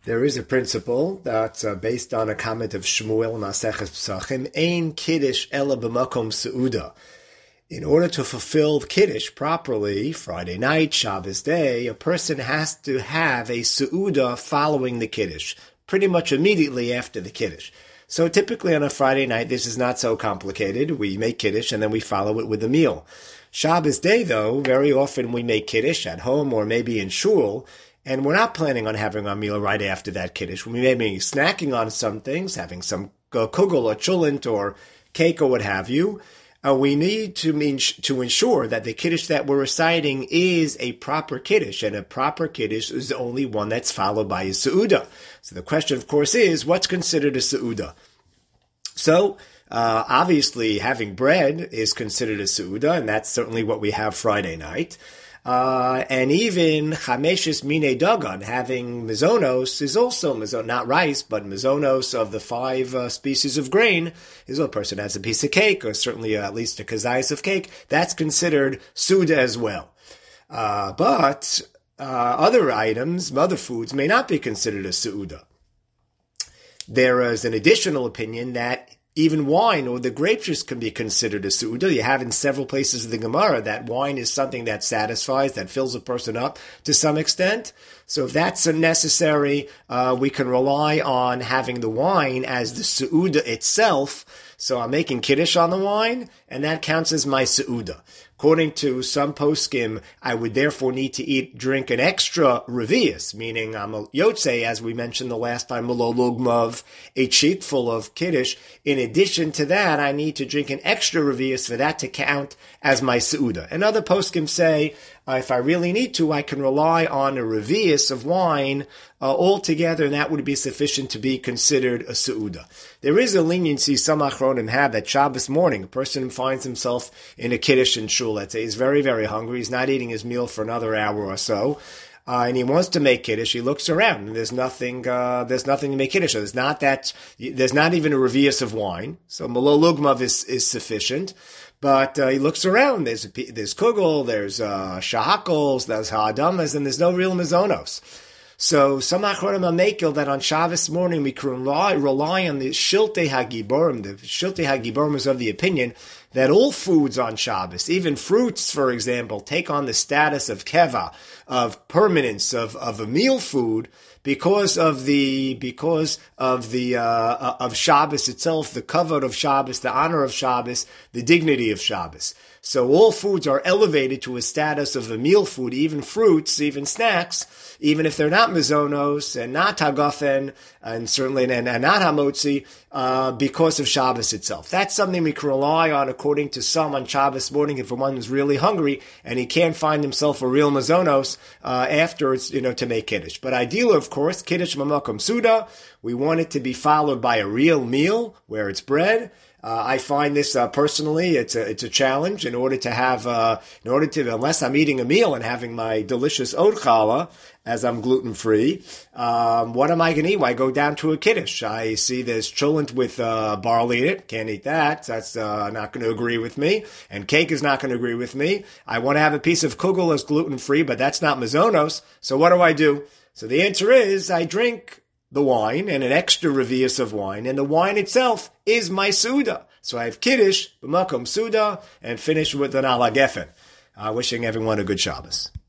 There is a principle that's based on a comment of Shmuel Maseches Pesachim, Ein Kiddush Ela B'makom Seuda. In order to fulfill Kiddush properly, Friday night, Shabbos day, a person has to have a Seuda following the Kiddush, pretty much immediately after the Kiddush. So typically on a Friday night, this is not so complicated. We make Kiddush and then we follow it with a meal. Shabbos day, though, very often we make Kiddush at home or maybe in shul, and we're not planning on having our meal right after that Kiddush. We may be snacking on some things, having some kugel or chulent or cake or what have you. We need to ensure that the Kiddush that we're reciting is a proper Kiddush, and a proper Kiddush is the only one that's followed by a Seuda. So the question, of course, is what's considered a Seuda? So, obviously, having bread is considered a Seuda, and that's certainly what we have Friday night. And even chameshes mine dagan, having mizonos, is also not rice, but mizonos of the 5 species of grain. Is a person has a piece of cake, or certainly at least a kazayas of cake, that's considered suda as well. But other items, other foods, may not be considered a suda. There is an additional opinion that even wine or the grape juice can be considered a su'udah. You have in several places of the Gemara that wine is something that satisfies, that fills a person up to some extent. So if that's necessary, we can rely on having the wine as the su'udah itself. So I'm making kiddush on the wine, and that counts as my su'udah. According to some poskim, I would therefore need to drink an extra revius, meaning I'm a yotze, as we mentioned the last time, malolugmav, a cheek full of kiddush. In addition to that, I need to drink an extra revius for that to count as my seuda. And other poskim say, if I really need to, I can rely on a revius of wine altogether, and that would be sufficient to be considered a seuda. There is a leniency some achronim have that Shabbos morning, a person finds himself in a kiddush in shul, let's say, he's very, very hungry, he's not eating his meal for another hour or so, and he wants to make kiddush. He looks around, and there's nothing to make kiddush. There's not even a revius of wine, so malolugmav is sufficient. But he looks around. There's kugel, there's shahakals, there's ha'adamas, and there's no real mizonos. So some achronim are that on Shabbos morning we can rely on the Shiltei HaGiborim. The Shiltei HaGiborim is of the opinion that all foods on Shabbos, even fruits, for example, take on the status of keva, of permanence, of a meal food, because of Shabbos itself, the kavod of Shabbos, the honor of Shabbos, the dignity of Shabbos. So all foods are elevated to a status of a meal food, even fruits, even snacks, even if they're not mizonos and not hagafen, and certainly and not hamotzi, because of Shabbos itself. That's something we can rely on, according to some, on Shabbos morning if one is really hungry and he can't find himself a real mizonos afterwards, to make kiddush. But ideally, of course, kiddush mamakom suda, we want it to be followed by a real meal where it's bread. I find this personally, it's a challenge unless I'm eating a meal and having my delicious oat challah, as I'm gluten-free, what am I going to eat? Well, I go down to a kiddush. I see there's cholent with barley in it. Can't eat that. That's not going to agree with me. And cake is not going to agree with me. I want to have a piece of kugel as gluten-free, but that's not mizonos. So what do? So the answer is I drink the wine and an extra revius of wine, and the wine itself is my suda. So I have kiddush, b'makom suda, and finish with an ala gefen. Wishing everyone a good Shabbos.